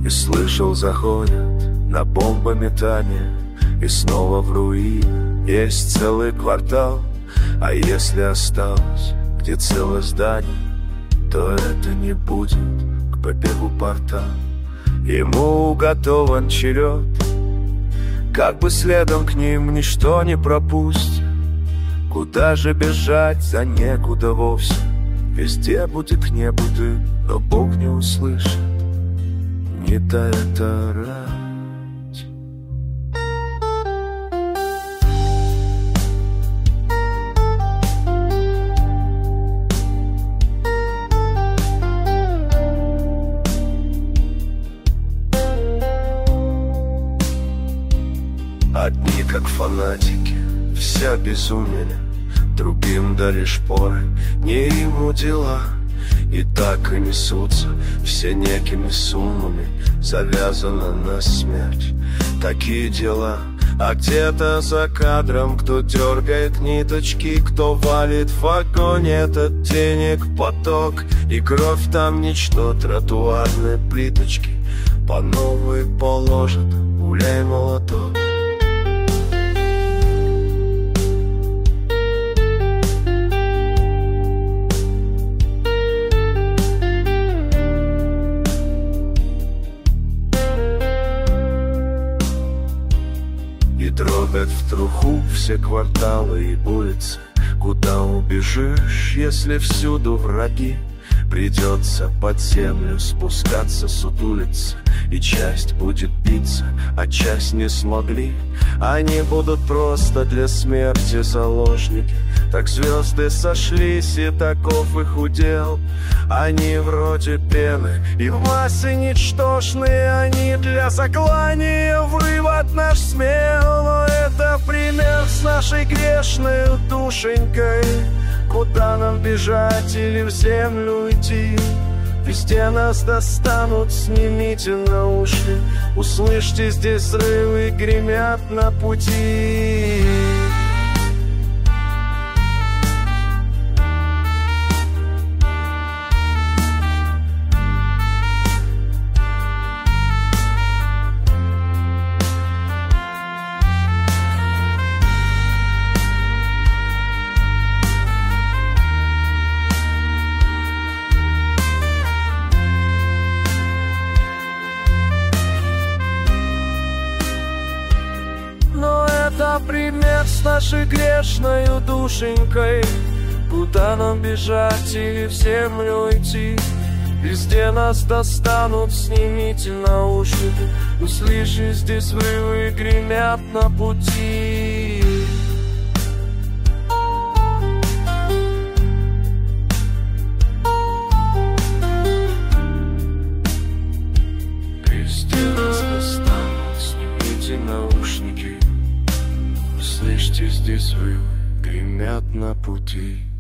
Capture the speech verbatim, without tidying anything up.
И слышал, заходят на бомбометание, и снова в руине есть целый квартал. А если осталось где целое здание, то это не будет к побегу портал. Ему уготован черед, как бы следом к ним ничто не пропустит. Куда же бежать, за некуда вовсе. Везде будет к небу ты, но Бог не услышит. Не та это рать. Одни, как фанатики, все обезумели, другим дали шпоры, не ему дела. И так и несутся все некими суммами, завязано на смерть такие дела. А где-то за кадром кто дергает ниточки, кто валит в огонь этот денег поток. И кровь там ничто, тротуарной плиточки по новой положат, гуляй молоток. И дробят в труху все кварталы и улицы. Куда убежишь, если всюду враги? Придется под землю спускаться, сутулиться. И часть будет биться, а часть не смогли. Они будут просто для смерти заложники. Так звезды сошлись, и таков их удел. Они вроде пены, и в массы ничтожные. Они для заклания вывод наш смел. Но это пример с нашей грешной душенькой. Куда нам бежать или в землю идти? Везде нас достанут, снимите наушник. Услышьте, здесь взрывы гремят на пути. Это пример с нашей грешной душенькой. Куда нам бежать или в землю идти? Везде нас достанут, снимите наушники. Услыши, здесь взрывы гремят на пути. Везде нас достанут, снимите наушники. Слышите, здесь взрывы гремят на пути.